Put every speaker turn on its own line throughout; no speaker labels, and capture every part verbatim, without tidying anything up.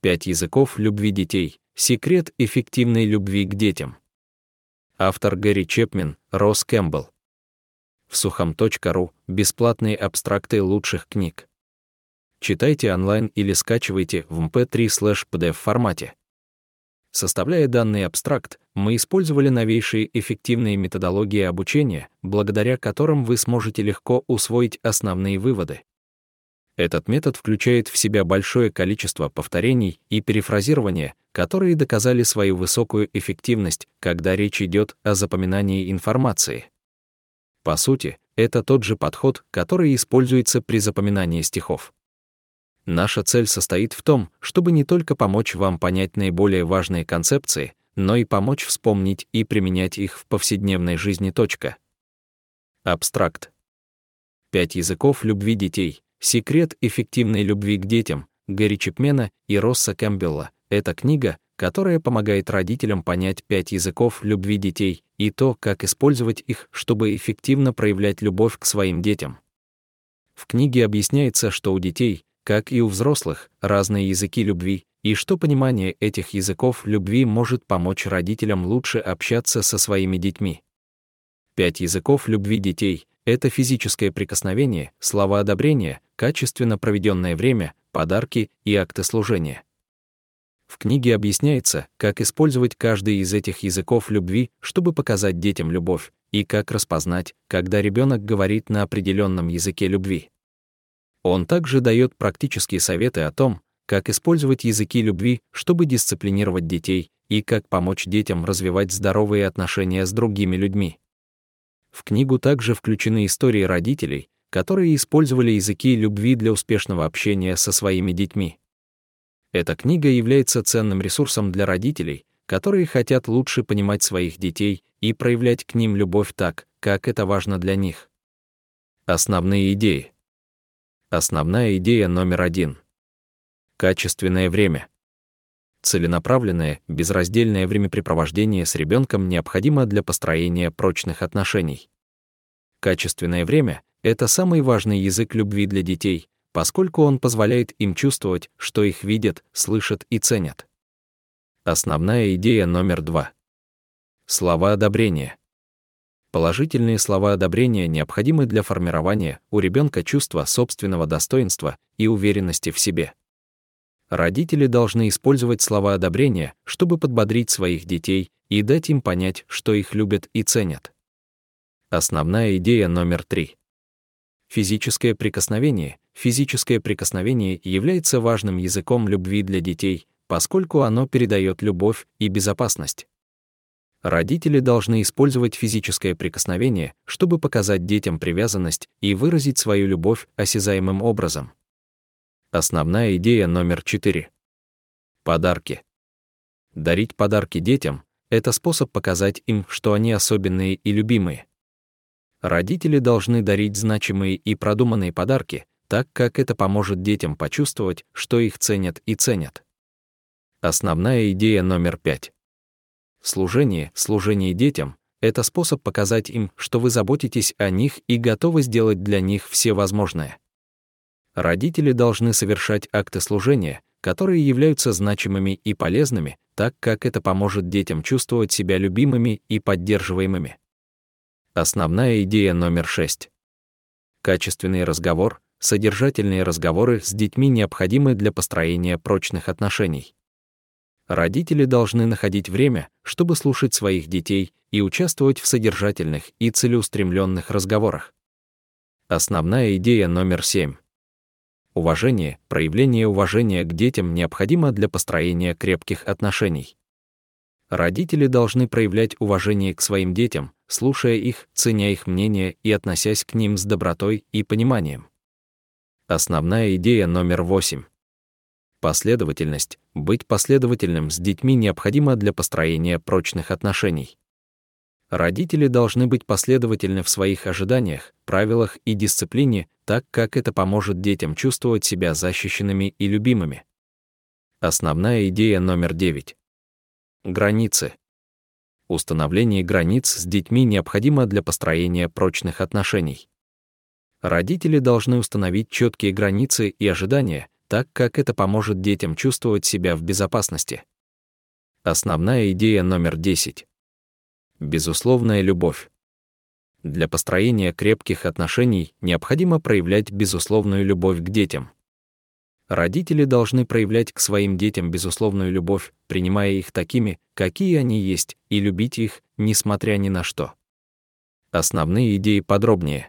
Пять языков любви детей. Секрет эффективной любви к детям. Автор Гэри Чепмен, Росс Кэмпбелл. В сухом точка ру бесплатные абстракты лучших книг. Читайте онлайн или скачивайте в эм пэ три слэш пи ди эф формате. Составляя данный абстракт, мы использовали новейшие эффективные методологии обучения, благодаря которым вы сможете легко усвоить основные выводы. Этот метод включает в себя большое количество повторений и перефразирования, которые доказали свою высокую эффективность, когда речь идет о запоминании информации. По сути, это тот же подход, который используется при запоминании стихов. Наша цель состоит в том, чтобы не только помочь вам понять наиболее важные концепции, но и помочь вспомнить и применять их в повседневной жизни. Точка. Абстракт. Пять языков любви детей. Секрет эффективной любви к детям. Гэри Чепмена и Росса Кэмпбелла. Это книга, которая помогает родителям понять пять языков любви детей и то, как использовать их, чтобы эффективно проявлять любовь к своим детям. В книге объясняется, что у детей, как и у взрослых, разные языки любви, и что понимание этих языков любви может помочь родителям лучше общаться со своими детьми. Пять языков любви детей — это физическое прикосновение, слова одобрения, качественно проведенное время, подарки и акты служения. В книге объясняется, как использовать каждый из этих языков любви, чтобы показать детям любовь, и как распознать, когда ребенок говорит на определенном языке любви. Он также дает практические советы о том, как использовать языки любви, чтобы дисциплинировать детей, и как помочь детям развивать здоровые отношения с другими людьми. В книгу также включены истории родителей, которые использовали языки любви для успешного общения со своими детьми. Эта книга является ценным ресурсом для родителей, которые хотят лучше понимать своих детей и проявлять к ним любовь так, как это важно для них. Основные идеи. Основная идея номер один. Качественное время. Целенаправленное, безраздельное времяпрепровождение с ребенком необходимо для построения прочных отношений. Качественное время — это самый важный язык любви для детей, поскольку он позволяет им чувствовать, что их видят, слышат и ценят. Основная идея номер два. Слова одобрения. Положительные слова одобрения необходимы для формирования у ребенка чувства собственного достоинства и уверенности в себе. Родители должны использовать слова одобрения, чтобы подбодрить своих детей и дать им понять, что их любят и ценят. Основная идея номер три. Физическое прикосновение. Физическое прикосновение является важным языком любви для детей, поскольку оно передает любовь и безопасность. Родители должны использовать физическое прикосновение, чтобы показать детям привязанность и выразить свою любовь осязаемым образом. Основная идея номер четыре. Подарки. Дарить подарки детям — это способ показать им, что они особенные и любимые. Родители должны дарить значимые и продуманные подарки, так как это поможет детям почувствовать, что их ценят и ценят. Основная идея номер пять. Служение, служение детям — это способ показать им, что вы заботитесь о них и готовы сделать для них все возможное. Родители должны совершать акты служения, которые являются значимыми и полезными, так как это поможет детям чувствовать себя любимыми и поддерживаемыми. Основная идея номер шесть. Качественный разговор. Содержательные разговоры с детьми необходимы для построения прочных отношений. Родители должны находить время, чтобы слушать своих детей и участвовать в содержательных и целеустремленных разговорах. Основная идея номер семь. Уважение, проявление уважения к детям необходимо для построения крепких отношений. Родители должны проявлять уважение к своим детям, слушая их, ценя их мнение и относясь к ним с добротой и пониманием. Основная идея номер восемь. Последовательность. Быть последовательным с детьми необходимо для построения прочных отношений. Родители должны быть последовательны в своих ожиданиях, правилах и дисциплине, так как это поможет детям чувствовать себя защищенными и любимыми. Основная идея номер девять. Границы. Установление границ с детьми необходимо для построения прочных отношений. Родители должны установить четкие границы и ожидания, так как это поможет детям чувствовать себя в безопасности. Основная идея номер десять. Безусловная любовь. Для построения крепких отношений необходимо проявлять безусловную любовь к детям. Родители должны проявлять к своим детям безусловную любовь, принимая их такими, какие они есть, и любить их, несмотря ни на что. Основные идеи подробнее.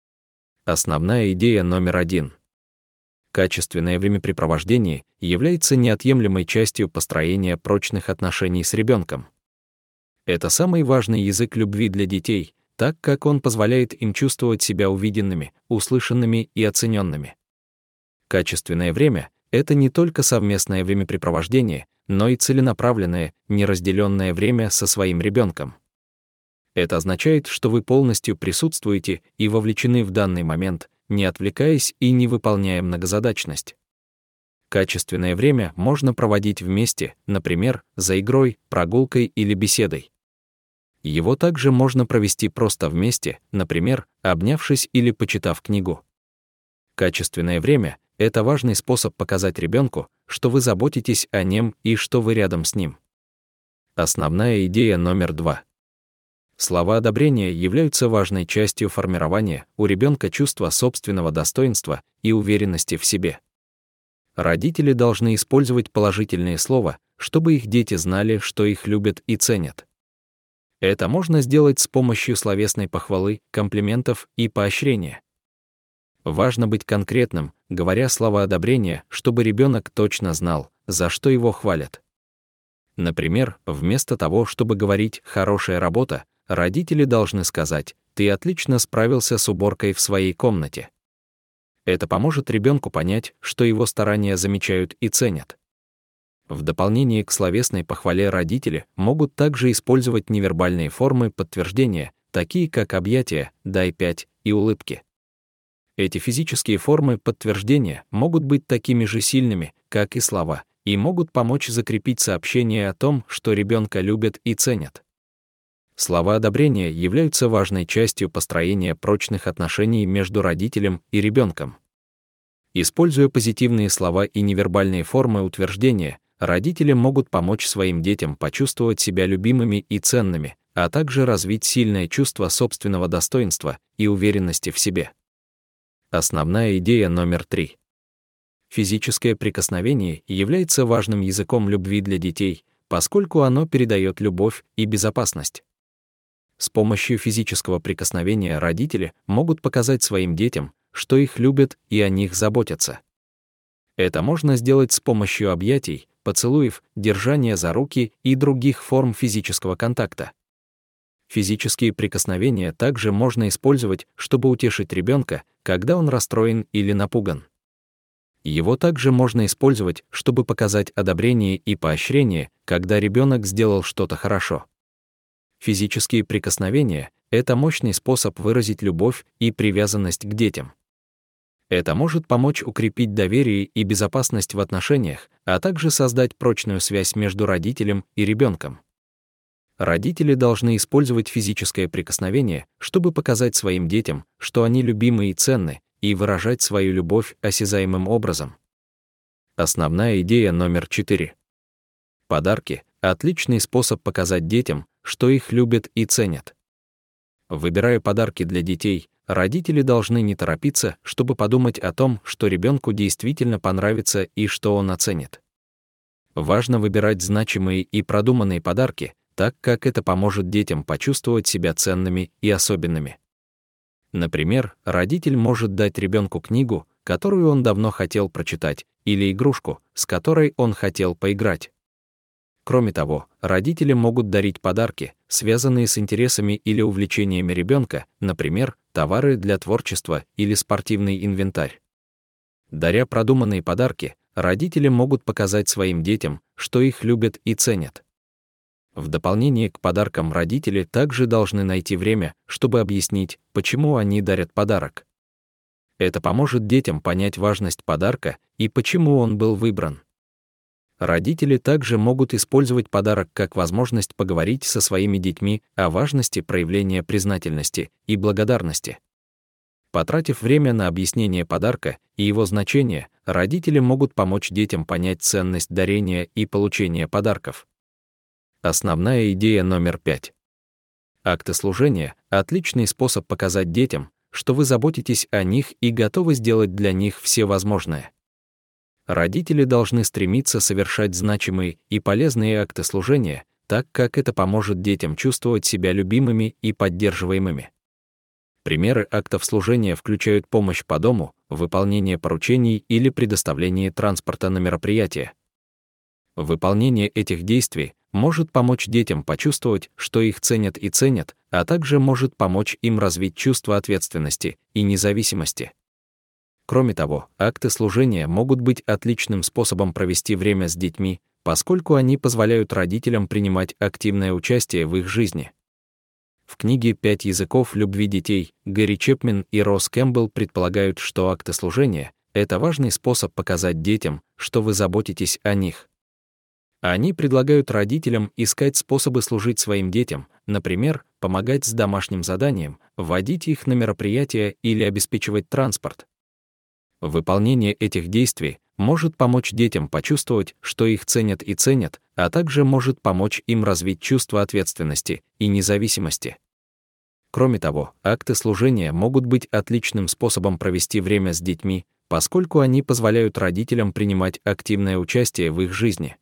Основная идея номер один. Качественное времяпрепровождение является неотъемлемой частью построения прочных отношений с ребенком. Это самый важный язык любви для детей, так как он позволяет им чувствовать себя увиденными, услышанными и оцененными. Качественное время — это не только совместное времяпрепровождение, но и целенаправленное, неразделенное время со своим ребенком. Это означает, что вы полностью присутствуете и вовлечены в данный момент, не отвлекаясь и не выполняя многозадачность. Качественное время можно проводить вместе, например, за игрой, прогулкой или беседой. Его также можно провести просто вместе, например, обнявшись или почитав книгу. Качественное время — это важный способ показать ребенку, что вы заботитесь о нем и что вы рядом с ним. Основная идея номер два. Слова одобрения являются важной частью формирования у ребенка чувства собственного достоинства и уверенности в себе. Родители должны использовать положительные слова, чтобы их дети знали, что их любят и ценят. Это можно сделать с помощью словесной похвалы, комплиментов и поощрения. Важно быть конкретным, говоря слова одобрения, чтобы ребенок точно знал, за что его хвалят. Например, вместо того, чтобы говорить «хорошая работа», родители должны сказать «ты отлично справился с уборкой в своей комнате». Это поможет ребенку понять, что его старания замечают и ценят. В дополнение к словесной похвале родители могут также использовать невербальные формы подтверждения, такие как объятия, дай пять и улыбки. Эти физические формы подтверждения могут быть такими же сильными, как и слова, и могут помочь закрепить сообщение о том, что ребенка любят и ценят. Слова одобрения являются важной частью построения прочных отношений между родителем и ребенком. Используя позитивные слова и невербальные формы утверждения, родители могут помочь своим детям почувствовать себя любимыми и ценными, а также развить сильное чувство собственного достоинства и уверенности в себе. Основная идея номер три. Физическое прикосновение является важным языком любви для детей, поскольку оно передает любовь и безопасность. С помощью физического прикосновения родители могут показать своим детям, что их любят и о них заботятся. Это можно сделать с помощью объятий, поцелуев, держания за руки и других форм физического контакта. Физические прикосновения также можно использовать, чтобы утешить ребенка, когда он расстроен или напуган. Его также можно использовать, чтобы показать одобрение и поощрение, когда ребенок сделал что-то хорошо. Физические прикосновения — это мощный способ выразить любовь и привязанность к детям. Это может помочь укрепить доверие и безопасность в отношениях, а также создать прочную связь между родителем и ребенком. Родители должны использовать физическое прикосновение, чтобы показать своим детям, что они любимы и ценны, и выражать свою любовь осязаемым образом. Основная идея номер четыре. Подарки — отличный способ показать детям, что их любят и ценят. Выбирая подарки для детей, родители должны не торопиться, чтобы подумать о том, что ребенку действительно понравится и что он оценит. Важно выбирать значимые и продуманные подарки, так как это поможет детям почувствовать себя ценными и особенными. Например, родитель может дать ребенку книгу, которую он давно хотел прочитать, или игрушку, с которой он хотел поиграть. Кроме того, родители могут дарить подарки, связанные с интересами или увлечениями ребенка, например, товары для творчества или спортивный инвентарь. Даря продуманные подарки, родители могут показать своим детям, что их любят и ценят. В дополнение к подаркам родители также должны найти время, чтобы объяснить, почему они дарят подарок. Это поможет детям понять важность подарка и почему он был выбран. Родители также могут использовать подарок как возможность поговорить со своими детьми о важности проявления признательности и благодарности. Потратив время на объяснение подарка и его значение, родители могут помочь детям понять ценность дарения и получения подарков. Основная идея номер пять. Акты служения — отличный способ показать детям, что вы заботитесь о них и готовы сделать для них все возможное. Родители должны стремиться совершать значимые и полезные акты служения, так как это поможет детям чувствовать себя любимыми и поддерживаемыми. Примеры актов служения включают помощь по дому, выполнение поручений или предоставление транспорта на мероприятия. Выполнение этих действий может помочь детям почувствовать, что их ценят и ценят, а также может помочь им развить чувство ответственности и независимости. Кроме того, акты служения могут быть отличным способом провести время с детьми, поскольку они позволяют родителям принимать активное участие в их жизни. В книге «Пять языков любви детей» Гэри Чепмен и Росс Кэмпбелл предполагают, что акты служения — это важный способ показать детям, что вы заботитесь о них. Они предлагают родителям искать способы служить своим детям, например, помогать с домашним заданием, водить их на мероприятия или обеспечивать транспорт. Выполнение этих действий может помочь детям почувствовать, что их ценят и ценят, а также может помочь им развить чувство ответственности и независимости. Кроме того, акты служения могут быть отличным способом провести время с детьми, поскольку они позволяют родителям принимать активное участие в их жизни.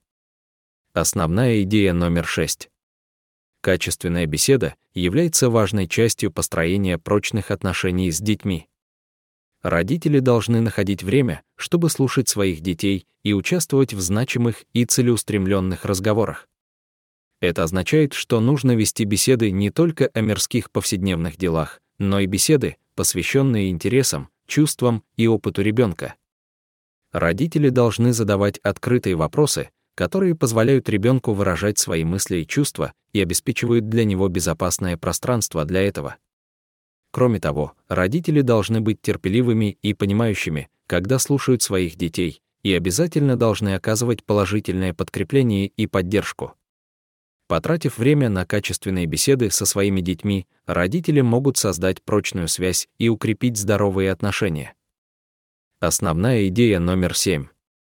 Основная идея номер шесть. Качественная беседа является важной частью построения прочных отношений с детьми. Родители должны находить время, чтобы слушать своих детей и участвовать в значимых и целеустремленных разговорах. Это означает, что нужно вести беседы не только о мирских повседневных делах, но и беседы, посвященные интересам, чувствам и опыту ребенка. Родители должны задавать открытые вопросы, которые позволяют ребенку выражать свои мысли и чувства и обеспечивают для него безопасное пространство для этого. Кроме того, родители должны быть терпеливыми и понимающими, когда слушают своих детей, и обязательно должны оказывать положительное подкрепление и поддержку. Потратив время на качественные беседы со своими детьми, родители могут создать прочную связь и укрепить здоровые отношения. Основная идея номер семь.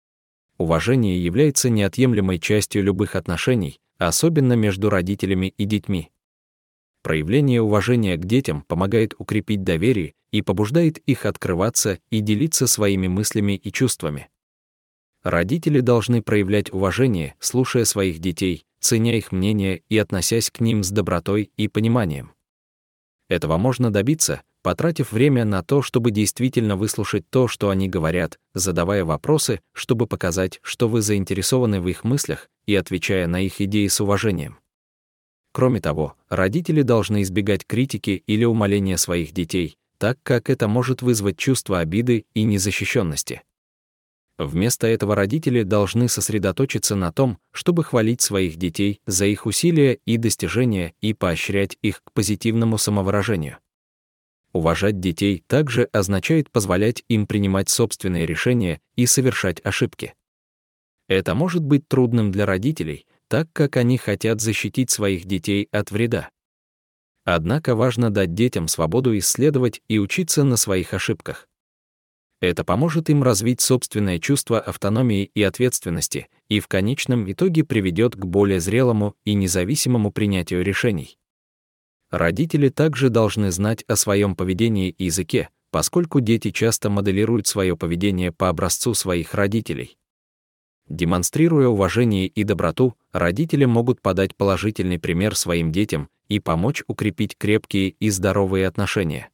Уважение является неотъемлемой частью любых отношений, особенно между родителями и детьми. Проявление уважения к детям помогает укрепить доверие и побуждает их открываться и делиться своими мыслями и чувствами. Родители должны проявлять уважение, слушая своих детей, ценя их мнение и относясь к ним с добротой и пониманием. Этого можно добиться, потратив время на то, чтобы действительно выслушать то, что они говорят, задавая вопросы, чтобы показать, что вы заинтересованы в их мыслях, и отвечая на их идеи с уважением. Кроме того, родители должны избегать критики или умаления своих детей, так как это может вызвать чувство обиды и незащищенности. Вместо этого родители должны сосредоточиться на том, чтобы хвалить своих детей за их усилия и достижения и поощрять их к позитивному самовыражению. Уважать детей также означает позволять им принимать собственные решения и совершать ошибки. Это может быть трудным для родителей, так как они хотят защитить своих детей от вреда. Однако важно дать детям свободу исследовать и учиться на своих ошибках. Это поможет им развить собственное чувство автономии и ответственности и в конечном итоге приведет к более зрелому и независимому принятию решений. Родители также должны знать о своем поведении и языке, поскольку дети часто моделируют свое поведение по образцу своих родителей. Демонстрируя уважение и доброту, родители могут подать положительный пример своим детям и помочь укрепить крепкие и здоровые отношения.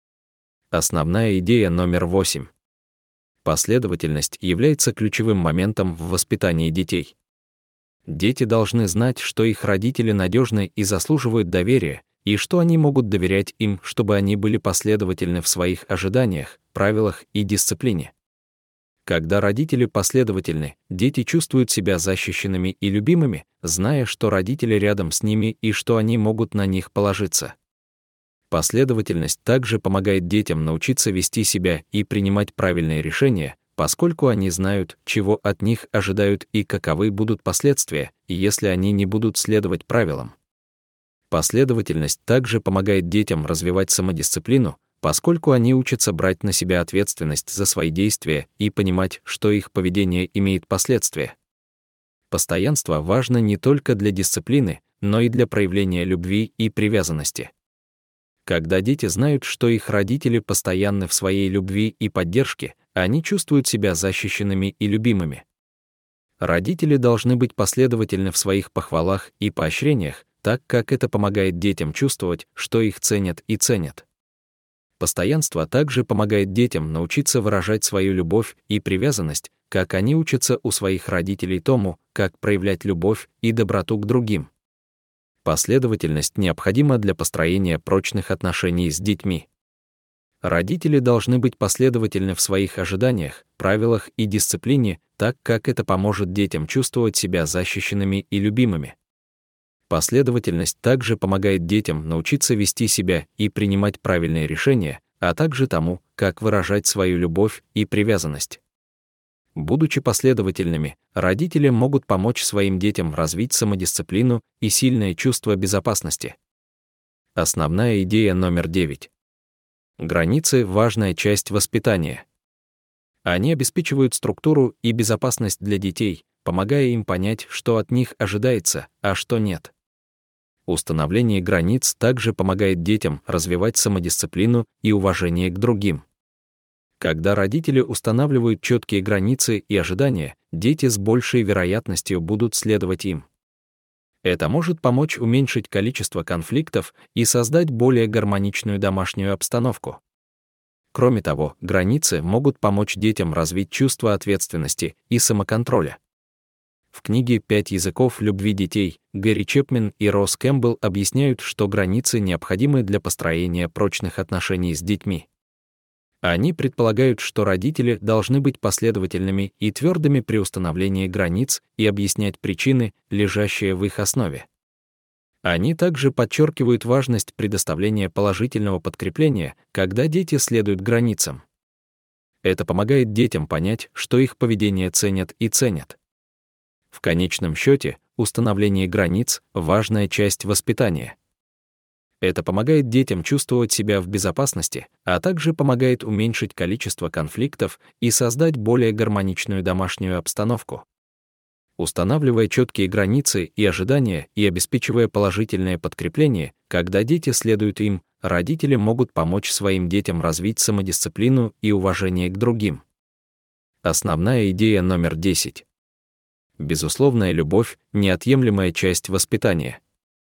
Основная идея номер восемь. Последовательность является ключевым моментом в воспитании детей. Дети должны знать, что их родители надежны и заслуживают доверия, и что они могут доверять им, чтобы они были последовательны в своих ожиданиях, правилах и дисциплине. Когда родители последовательны, дети чувствуют себя защищенными и любимыми, зная, что родители рядом с ними и что они могут на них положиться. Последовательность также помогает детям научиться вести себя и принимать правильные решения, поскольку они знают, чего от них ожидают и каковы будут последствия, если они не будут следовать правилам. Последовательность также помогает детям развивать самодисциплину, поскольку они учатся брать на себя ответственность за свои действия и понимать, что их поведение имеет последствия. Постоянство важно не только для дисциплины, но и для проявления любви и привязанности. Когда дети знают, что их родители постоянны в своей любви и поддержке, они чувствуют себя защищенными и любимыми. Родители должны быть последовательны в своих похвалах и поощрениях, так как это помогает детям чувствовать, что их ценят и ценят. Постоянство также помогает детям научиться выражать свою любовь и привязанность, как они учатся у своих родителей тому, как проявлять любовь и доброту к другим. Последовательность необходима для построения прочных отношений с детьми. Родители должны быть последовательны в своих ожиданиях, правилах и дисциплине, так как это поможет детям чувствовать себя защищенными и любимыми. Последовательность также помогает детям научиться вести себя и принимать правильные решения, а также тому, как выражать свою любовь и привязанность. Будучи последовательными, родители могут помочь своим детям развить самодисциплину и сильное чувство безопасности. Основная идея номер девять. Границы — важная часть воспитания. Они обеспечивают структуру и безопасность для детей, помогая им понять, что от них ожидается, а что нет. Установление границ также помогает детям развивать самодисциплину и уважение к другим. Когда родители устанавливают четкие границы и ожидания, дети с большей вероятностью будут следовать им. Это может помочь уменьшить количество конфликтов и создать более гармоничную домашнюю обстановку. Кроме того, границы могут помочь детям развить чувство ответственности и самоконтроля. В книге «Пять языков любви детей» Гэри Чепмен и Росс Кэмпбелл объясняют, что границы необходимы для построения прочных отношений с детьми. Они предполагают, что родители должны быть последовательными и твердыми при установлении границ и объяснять причины, лежащие в их основе. Они также подчеркивают важность предоставления положительного подкрепления, когда дети следуют границам. Это помогает детям понять, что их поведение ценят и ценят. В конечном счете, установление границ — важная часть воспитания. Это помогает детям чувствовать себя в безопасности, а также помогает уменьшить количество конфликтов и создать более гармоничную домашнюю обстановку. Устанавливая четкие границы и ожидания и обеспечивая положительное подкрепление, когда дети следуют им, родители могут помочь своим детям развить самодисциплину и уважение к другим. Основная идея номер десять. Безусловная любовь — неотъемлемая часть воспитания.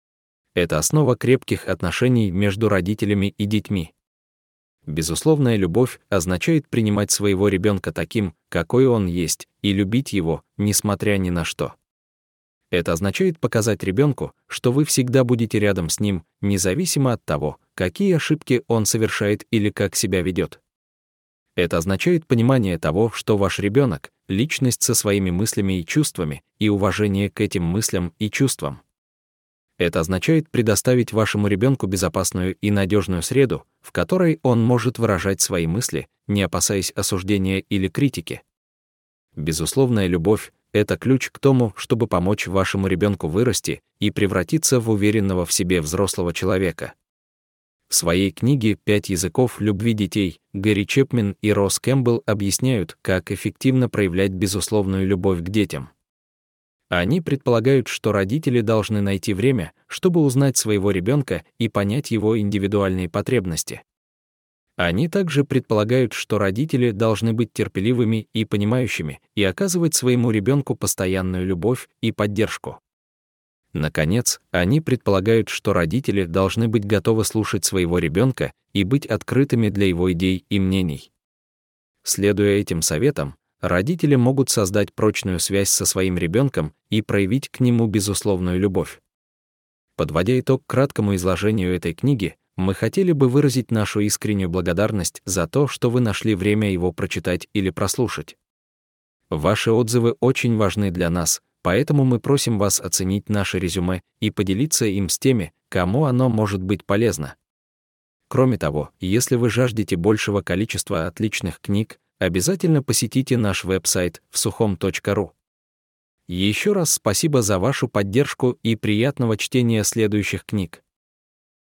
Это основа крепких отношений между родителями и детьми. Безусловная любовь означает принимать своего ребенка таким, какой он есть, и любить его, несмотря ни на что. Это означает показать ребенку, что вы всегда будете рядом с ним, независимо от того, какие ошибки он совершает или как себя ведет. Это означает понимание того, что ваш ребенок — личность со своими мыслями и чувствами, и уважение к этим мыслям и чувствам. Это означает предоставить вашему ребенку безопасную и надежную среду, в которой он может выражать свои мысли, не опасаясь осуждения или критики. Безусловная любовь — это ключ к тому, чтобы помочь вашему ребенку вырасти и превратиться в уверенного в себе взрослого человека. В своей книге «Пять языков любви детей» Гэри Чепмен и Росс Кэмпбелл объясняют, как эффективно проявлять безусловную любовь к детям. Они предполагают, что родители должны найти время, чтобы узнать своего ребенка и понять его индивидуальные потребности. Они также предполагают, что родители должны быть терпеливыми и понимающими и оказывать своему ребенку постоянную любовь и поддержку. Наконец, они предполагают, что родители должны быть готовы слушать своего ребенка и быть открытыми для его идей и мнений. Следуя этим советам, родители могут создать прочную связь со своим ребенком и проявить к нему безусловную любовь. Подводя итог краткому изложению этой книги, мы хотели бы выразить нашу искреннюю благодарность за то, что вы нашли время его прочитать или прослушать. Ваши отзывы очень важны для нас, поэтому мы просим вас оценить наше резюме и поделиться им с теми, кому оно может быть полезно. Кроме того, если вы жаждете большего количества отличных книг, обязательно посетите наш веб-сайт в сухом точка ру. Еще раз спасибо за вашу поддержку и приятного чтения следующих книг.